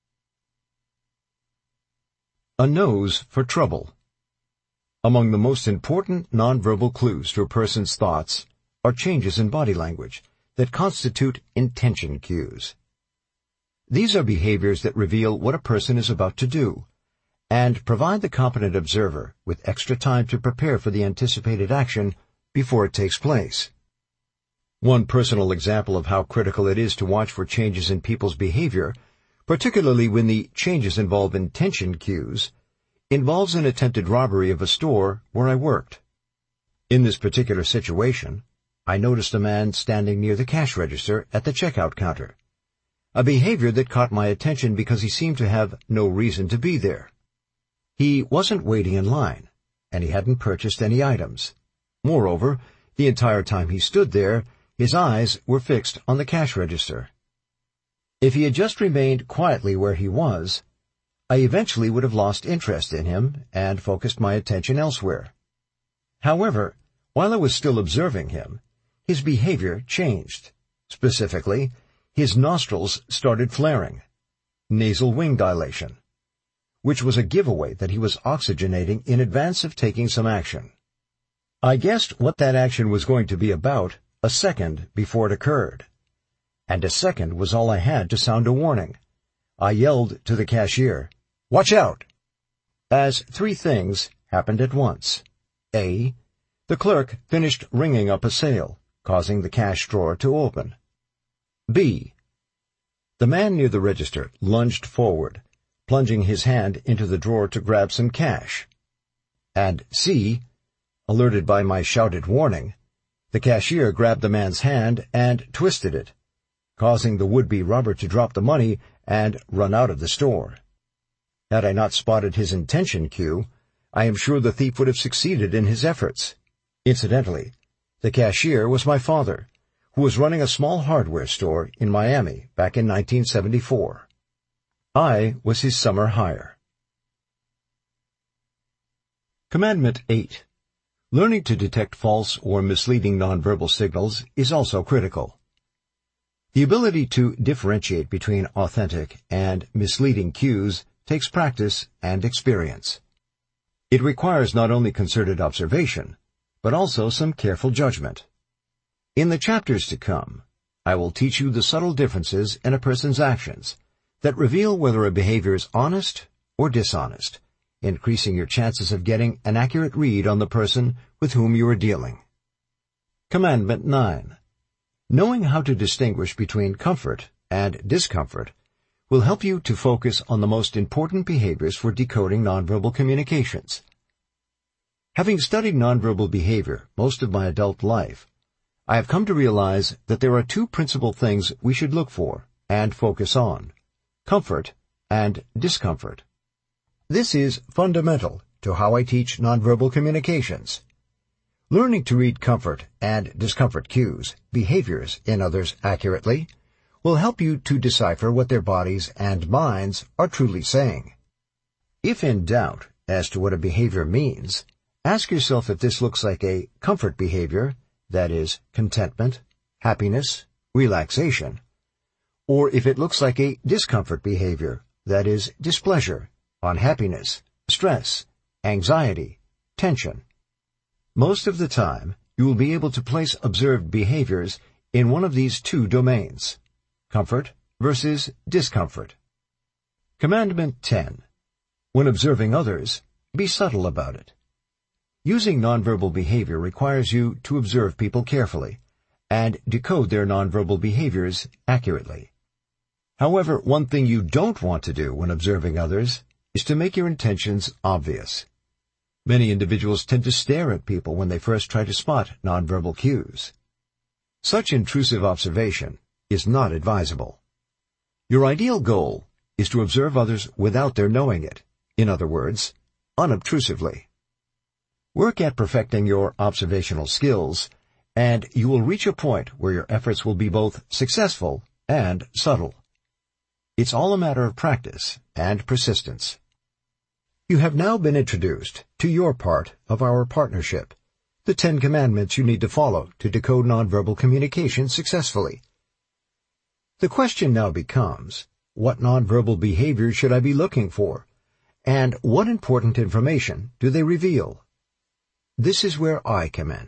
A nose for trouble. Among the most important nonverbal clues to a person's thoughts are changes in body language that constitute intention cues. These are behaviors that reveal what a person is about to do, and provide the competent observer with extra time to prepare for the anticipated action before it takes place. One personal example of how critical it is to watch for changes in people's behavior, particularly when the changes involve intention cues, involves an attempted robbery of a store where I worked. In this particular situation, I noticed a man standing near the cash register at the checkout counter, a behavior that caught my attention because he seemed to have no reason to be there. He wasn't waiting in line, and he hadn't purchased any items. Moreover, the entire time he stood there, his eyes were fixed on the cash register. If he had just remained quietly where he was, I eventually would have lost interest in him and focused my attention elsewhere. However, while I was still observing him, his behavior changed. Specifically, his nostrils started flaring, nasal wing dilation, which was a giveaway that he was oxygenating in advance of taking some action. I guessed what that action was going to be about a second before it occurred, and a second was all I had to sound a warning. I yelled to the cashier, "Watch out!" as three things happened at once. A. The clerk finished ringing up a sale, causing the cash drawer to open. B. The man near the register lunged forward, plunging his hand into the drawer to grab some cash. And C. Alerted by my shouted warning, The cashier grabbed the man's hand and twisted it, causing the would-be robber to drop the money and run out of the store. Had I not spotted his intention, Q, I am sure the thief would have succeeded in his efforts. Incidentally, the cashier was my father, who was running a small hardware store in Miami back in 1974. I was his summer hire. Commandment 8. Learning to detect false or misleading nonverbal signals is also critical. The ability to differentiate between authentic and misleading cues takes practice and experience. It requires not only concerted observation, but also some careful judgment. In the chapters to come, I will teach you the subtle differences in a person's actions that reveal whether a behavior is honest or dishonest, increasing your chances of getting an accurate read on the person with whom you are dealing. Commandment 9. Knowing how to distinguish between comfort and discomfort will help you to focus on the most important behaviors for decoding nonverbal communications. Having studied nonverbal behavior most of my adult life, I have come to realize that there are two principal things we should look for and focus on: comfort and discomfort. This is fundamental to how I teach nonverbal communications. Learning to read comfort and discomfort cues, behaviors in others accurately, will help you to decipher what their bodies and minds are truly saying. If in doubt as to what a behavior means, ask yourself if this looks like a comfort behavior, that is, contentment, happiness, relaxation, or if it looks like a discomfort behavior, that is, displeasure, unhappiness, stress, anxiety, tension. Most of the time, you will be able to place observed behaviors in one of these two domains: comfort versus discomfort. Commandment 10. When observing others, be subtle about it. Using nonverbal behavior requires you to observe people carefully and decode their nonverbal behaviors accurately. However, one thing you don't want to do when observing others is to make your intentions obvious. Many individuals tend to stare at people when they first try to spot nonverbal cues. Such intrusive observation is not advisable. Your ideal goal is to observe others without their knowing it, in other words, unobtrusively. Work at perfecting your observational skills, and you will reach a point where your efforts will be both successful and subtle. It's all a matter of practice and persistence. You have now been introduced to your part of our partnership, the 10 commandments you need to follow to decode nonverbal communication successfully. The question now becomes, what nonverbal behaviors should I be looking for, and what important information do they reveal? This is where I come in.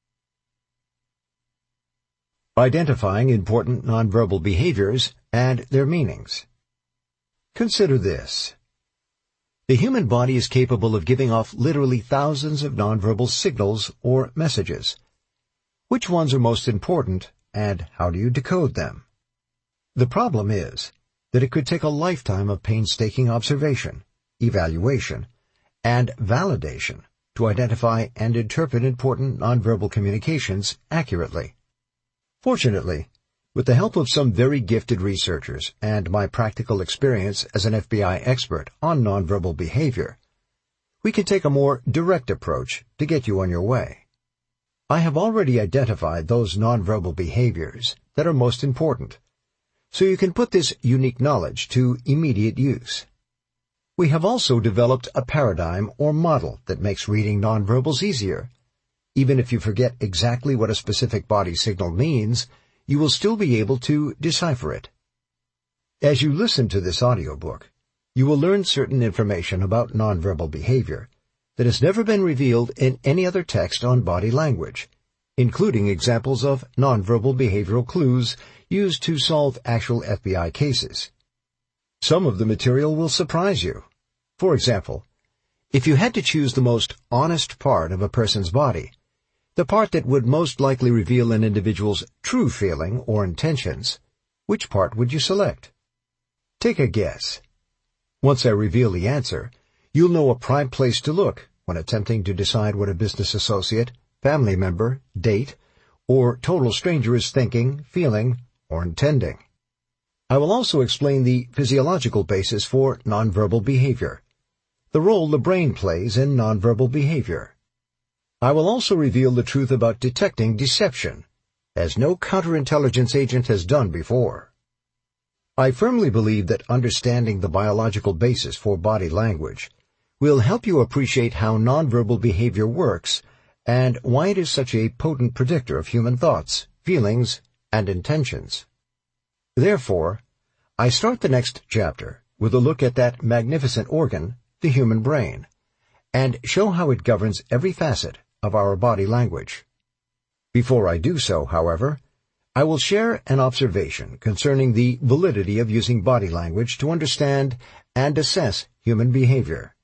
Identifying important nonverbal behaviors and their meanings. Consider this. The human body is capable of giving off literally thousands of nonverbal signals or messages. Which ones are most important, and how do you decode them? The problem is that it could take a lifetime of painstaking observation, evaluation, and validation to identify and interpret important nonverbal communications accurately. Fortunately, with the help of some very gifted researchers and my practical experience as an FBI expert on nonverbal behavior, we can take a more direct approach to get you on your way. I have already identified those nonverbal behaviors that are most important, so you can put this unique knowledge to immediate use. We have also developed a paradigm or model that makes reading nonverbals easier. Even if you forget exactly what a specific body signal means, you will still be able to decipher it. As you listen to this audiobook, you will learn certain information about nonverbal behavior that has never been revealed in any other text on body language, including examples of nonverbal behavioral clues used to solve actual FBI cases. Some of the material will surprise you. For example, if you had to choose the most honest part of a person's body, the part that would most likely reveal an individual's true feeling or intentions, which part would you select? Take a guess. Once I reveal the answer, you'll know a prime place to look when attempting to decide what a business associate, family member, date, or total stranger is thinking, feeling, or intending. I will also explain the physiological basis for nonverbal behavior, the role the brain plays in nonverbal behavior. I will also reveal the truth about detecting deception, as no counterintelligence agent has done before. I firmly believe that understanding the biological basis for body language will help you appreciate how nonverbal behavior works and why it is such a potent predictor of human thoughts, feelings, and intentions. Therefore, I start the next chapter with a look at that magnificent organ, the human brain, and show how it governs every facet of our body language. Before I do so, however, I will share an observation concerning the validity of using body language to understand and assess human behavior.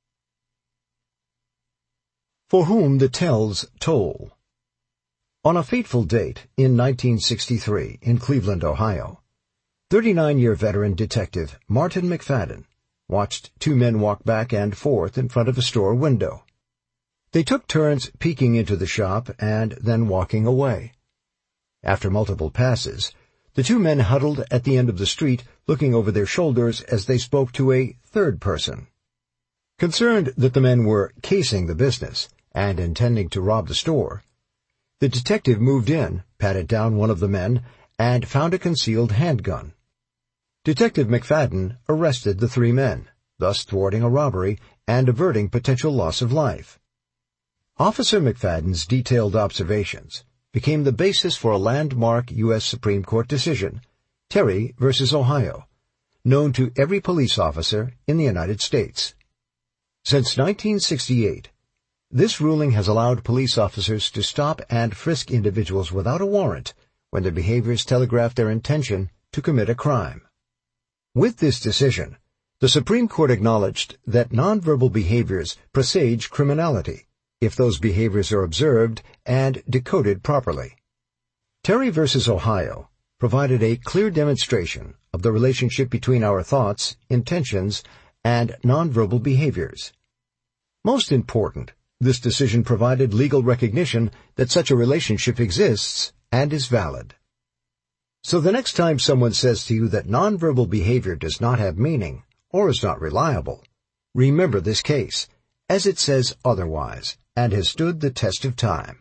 For whom the tells toll. On a fateful date in 1963 in Cleveland, Ohio, 39-year veteran detective Martin McFadden watched two men walk back and forth in front of a store window. They took turns peeking into the shop and then walking away. After multiple passes, the two men huddled at the end of the street, looking over their shoulders as they spoke to a third person. Concerned that the men were casing the business and intending to rob the store, the detective moved in, patted down one of the men, and found a concealed handgun. Detective McFadden arrested the three men, thus thwarting a robbery and averting potential loss of life. Officer McFadden's detailed observations became the basis for a landmark U.S. Supreme Court decision, Terry v. Ohio, known to every police officer in the United States. Since 1968, this ruling has allowed police officers to stop and frisk individuals without a warrant when their behaviors telegraph their intention to commit a crime. With this decision, the Supreme Court acknowledged that nonverbal behaviors presage criminality if those behaviors are observed and decoded properly. Terry v. Ohio provided a clear demonstration of the relationship between our thoughts, intentions, and nonverbal behaviors. Most important, this decision provided legal recognition that such a relationship exists and is valid. So the next time someone says to you that nonverbal behavior does not have meaning or is not reliable, remember this case, as it says otherwise, and has stood the test of time.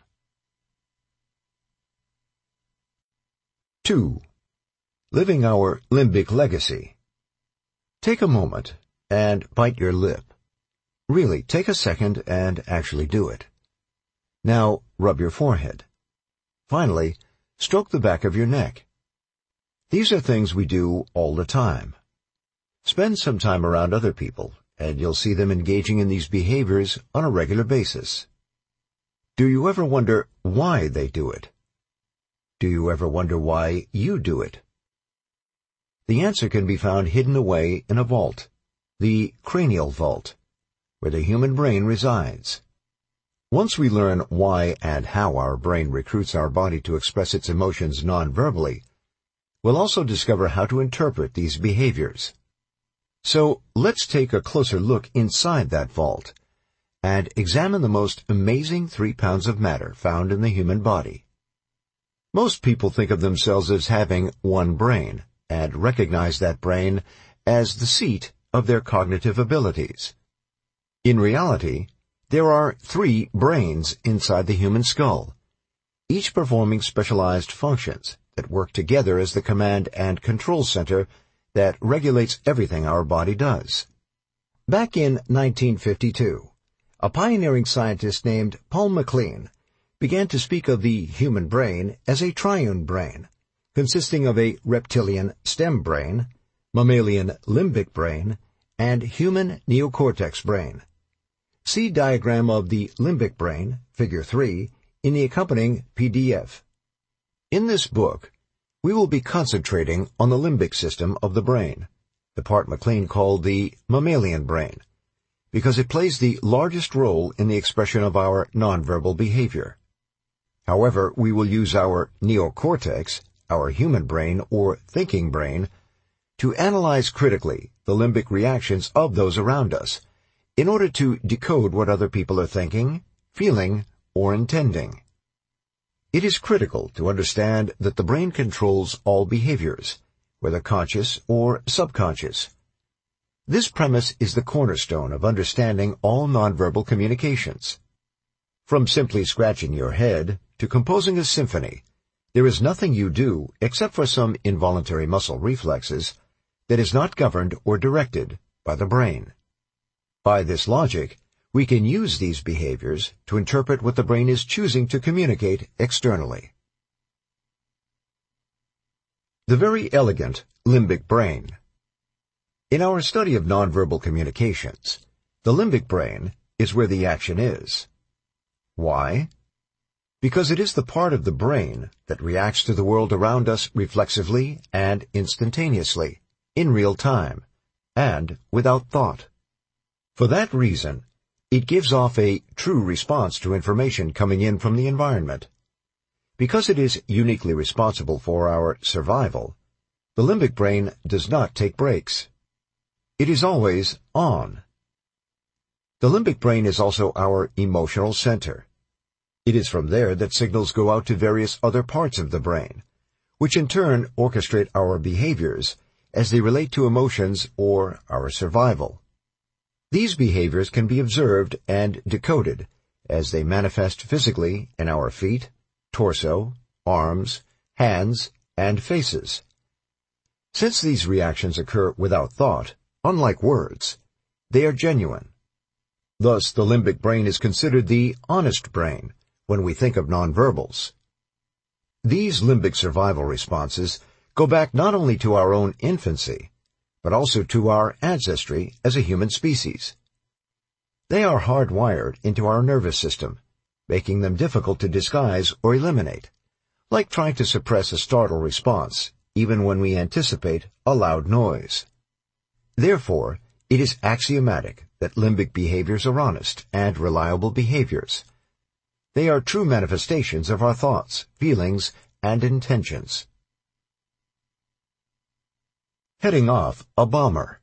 2. Living our limbic legacy. Take a moment and bite your lip. Really, take a second and actually do it. Now, rub your forehead. Finally, stroke the back of your neck. These are things we do all the time. Spend some time around other people, and you'll see them engaging in these behaviors on a regular basis. Do you ever wonder why they do it? Do you ever wonder why you do it? The answer can be found hidden away in a vault, the cranial vault, where the human brain resides. Once we learn why and how our brain recruits our body to express its emotions non-verbally, we'll also discover how to interpret these behaviors. So let's take a closer look inside that vault and examine the most amazing 3 pounds of matter found in the human body. Most people think of themselves as having one brain and recognize that brain as the seat of their cognitive abilities. In reality, there are 3 brains inside the human skull, each performing specialized functions that work together as the command and control center that regulates everything our body does. Back in 1952, a pioneering scientist named Paul MacLean began to speak of the human brain as a triune brain, consisting of a reptilian stem brain, mammalian limbic brain, and human neocortex brain. See diagram of the limbic brain, figure 3, in the accompanying PDF. In this book, we will be concentrating on the limbic system of the brain, the part MacLean called the mammalian brain, because it plays the largest role in the expression of our nonverbal behavior. However, we will use our neocortex, our human brain or thinking brain, to analyze critically the limbic reactions of those around us in order to decode what other people are thinking, feeling, or intending. It is critical to understand that the brain controls all behaviors, whether conscious or subconscious. This premise is the cornerstone of understanding all nonverbal communications. From simply scratching your head to composing a symphony, there is nothing you do, except for some involuntary muscle reflexes, that is not governed or directed by the brain. By this logic, we can use these behaviors to interpret what the brain is choosing to communicate externally. The very elegant limbic brain. In our study of nonverbal communications, the limbic brain is where the action is. Why? Because it is the part of the brain that reacts to the world around us reflexively and instantaneously, in real time, and without thought. For that reason, it gives off a true response to information coming in from the environment. Because it is uniquely responsible for our survival, the limbic brain does not take breaks. It is always on. The limbic brain is also our emotional center. It is from there that signals go out to various other parts of the brain, which in turn orchestrate our behaviors as they relate to emotions or our survival. These behaviors can be observed and decoded as they manifest physically in our feet, torso, arms, hands, and faces. Since these reactions occur without thought, unlike words, they are genuine. Thus, the limbic brain is considered the honest brain when we think of nonverbals. These limbic survival responses go back not only to our own infancy, but also to our ancestry as a human species. They are hardwired into our nervous system, making them difficult to disguise or eliminate, like trying to suppress a startle response, even when we anticipate a loud noise. Therefore, it is axiomatic that limbic behaviors are honest and reliable behaviors. They are true manifestations of our thoughts, feelings, and intentions. Heading off a bomber.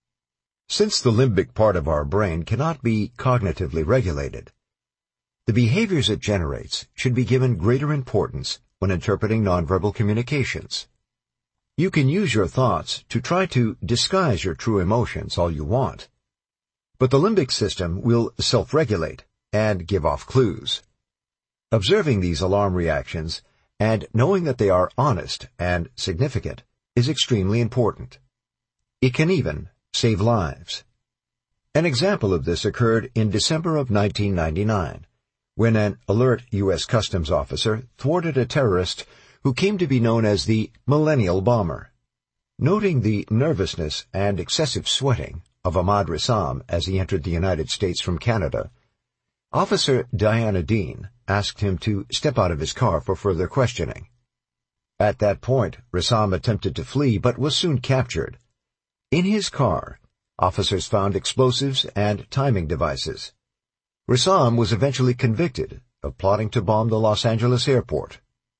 Since the limbic part of our brain cannot be cognitively regulated, the behaviors it generates should be given greater importance when interpreting nonverbal communications. You can use your thoughts to try to disguise your true emotions all you want, but the limbic system will self-regulate and give off clues. Observing these alarm reactions and knowing that they are honest and significant is extremely important. It can even save lives. An example of this occurred in December of 1999, when an alert U.S. Customs officer thwarted a terrorist who came to be known as the Millennial Bomber. Noting the nervousness and excessive sweating of Ahmad Ressam as he entered the United States from Canada, Officer Diana Dean asked him to step out of his car for further questioning. At that point, Ressam attempted to flee but was soon captured. In his car, officers found explosives and timing devices. Ressam was eventually convicted of plotting to bomb the Los Angeles airport.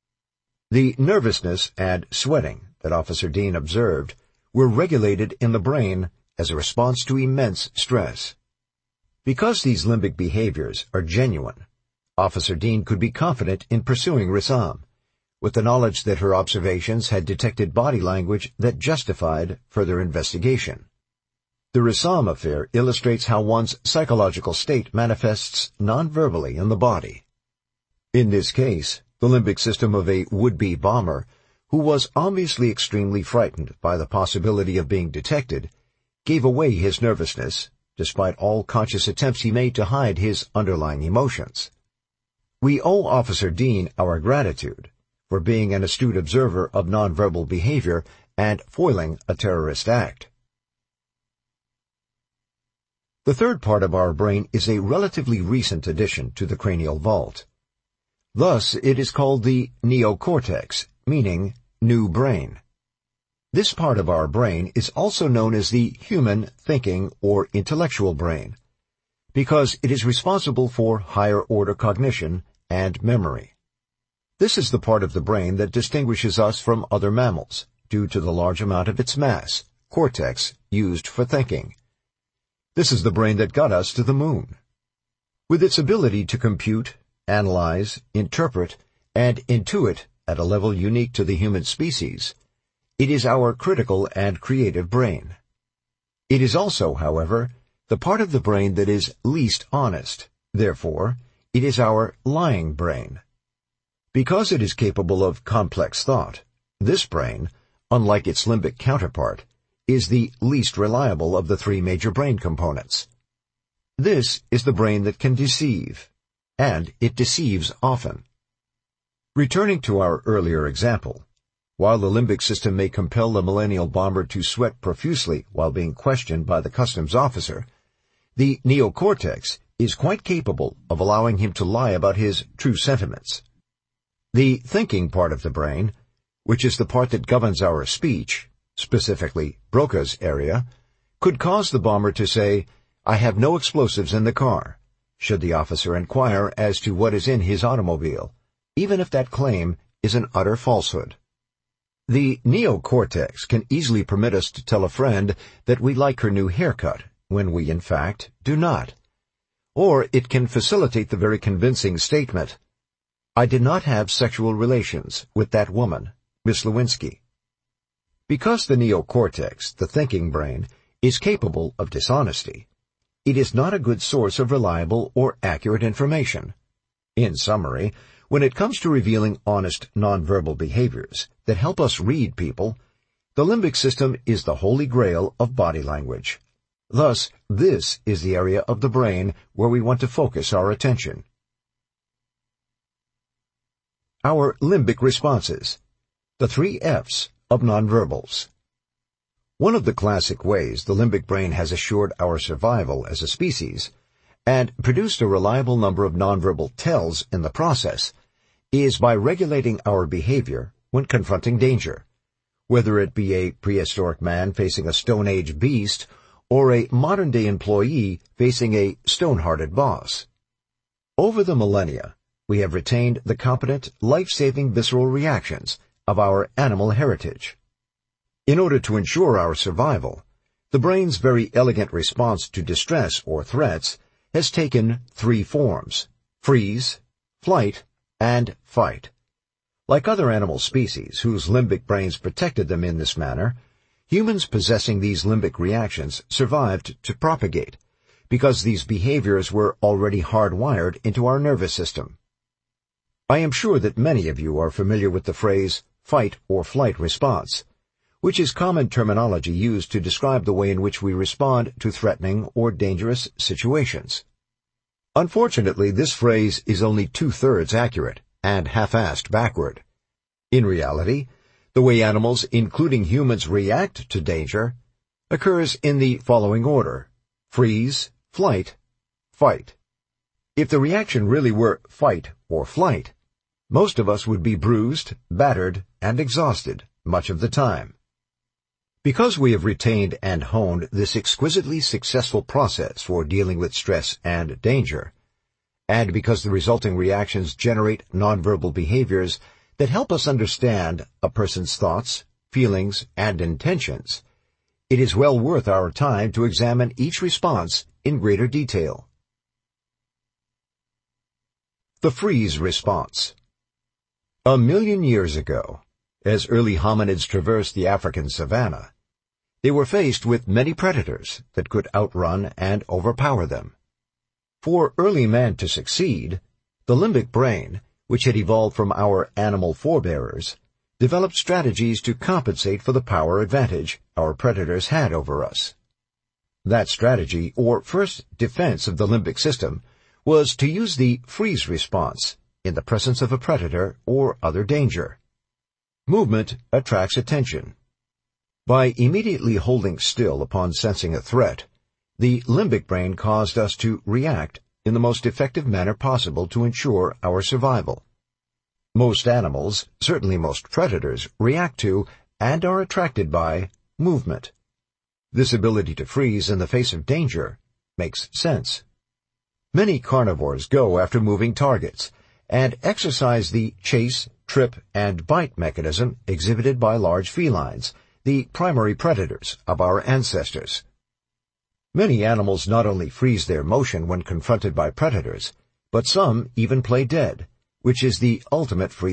The nervousness and sweating that Officer Dean observed were regulated in the brain as a response to immense stress. Because these limbic behaviors are genuine, Officer Dean could be confident in pursuing Ressam, with the knowledge that her observations had detected body language that justified further investigation. The Ressam affair illustrates how one's psychological state manifests non-verbally in the body. In this case, the limbic system of a would-be bomber, who was obviously extremely frightened by the possibility of being detected, gave away his nervousness, despite all conscious attempts he made to hide his underlying emotions. We owe Officer Dean our gratitude for being an astute observer of nonverbal behavior and foiling a terrorist act. The third part of our brain is a relatively recent addition to the cranial vault. Thus, it is called the neocortex, meaning new brain. This part of our brain is also known as the human thinking or intellectual brain, because it is responsible for higher-order cognition and memory. This is the part of the brain that distinguishes us from other mammals, due to the large amount of its mass, cortex, used for thinking. This is the brain that got us to the moon. With its ability to compute, analyze, interpret, and intuit at a level unique to the human species. It is our critical and creative brain. It is also, however, the part of the brain that is least honest. Therefore, it is our lying brain. Because it is capable of complex thought, this brain, unlike its limbic counterpart, is the least reliable of the three major brain components. This is the brain that can deceive, and it deceives often. Returning to our earlier example, while the limbic system may compel the millennial bomber to sweat profusely while being questioned by the customs officer, the neocortex is quite capable of allowing him to lie about his true sentiments. The thinking part of the brain, which is the part that governs our speech, specifically Broca's area, could cause the bomber to say, "I have no explosives in the car," should the officer inquire as to what is in his automobile, even if that claim is an utter falsehood. The neocortex can easily permit us to tell a friend that we like her new haircut, when we in fact do not. Or it can facilitate the very convincing statement, "I did not have sexual relations with that woman, Miss Lewinsky." Because the neocortex, the thinking brain, is capable of dishonesty, it is not a good source of reliable or accurate information. In summary, when it comes to revealing honest nonverbal behaviors that help us read people, the limbic system is the holy grail of body language. Thus, this is the area of the brain where we want to focus our attention. Our limbic responses, the 3 F's of nonverbals. One of the classic ways the limbic brain has assured our survival as a species, and produced a reliable number of nonverbal tells in the process, is by regulating our behavior when confronting danger, whether it be a prehistoric man facing a Stone Age beast or a modern-day employee facing a stone-hearted boss. Over the millennia, we have retained the competent, life-saving visceral reactions of our animal heritage. In order to ensure our survival, the brain's very elegant response to distress or threats has taken 3 forms: freeze, flight, and fight. Like other animal species whose limbic brains protected them in this manner, humans possessing these limbic reactions survived to propagate, because these behaviors were already hardwired into our nervous system. I am sure that many of you are familiar with the phrase fight or flight response, which is common terminology used to describe the way in which we respond to threatening or dangerous situations. Unfortunately, this phrase is only 2/3 accurate and half-assed backward. In reality, the way animals, including humans, react to danger occurs in the following order: freeze, flight, fight. If the reaction really were fight or flight, most of us would be bruised, battered, and exhausted much of the time. Because we have retained and honed this exquisitely successful process for dealing with stress and danger, and because the resulting reactions generate nonverbal behaviors that help us understand a person's thoughts, feelings, and intentions, it is well worth our time to examine each response in greater detail. The freeze response. 1,000,000 years ago, as early hominids traversed the African savanna, they were faced with many predators that could outrun and overpower them. For early man to succeed, the limbic brain, which had evolved from our animal forebearers, developed strategies to compensate for the power advantage our predators had over us. That strategy, or first defense of the limbic system, was to use the freeze response in the presence of a predator or other danger. Movement attracts attention. By immediately holding still upon sensing a threat, the limbic brain caused us to react in the most effective manner possible to ensure our survival. Most animals, certainly most predators, react to and are attracted by movement. This ability to freeze in the face of danger makes sense. Many carnivores go after moving targets and exercise the chase, trip, and bite mechanism exhibited by large felines, the primary predators of our ancestors. Many animals not only freeze their motion when confronted by predators, but some even play dead, which is the ultimate freeze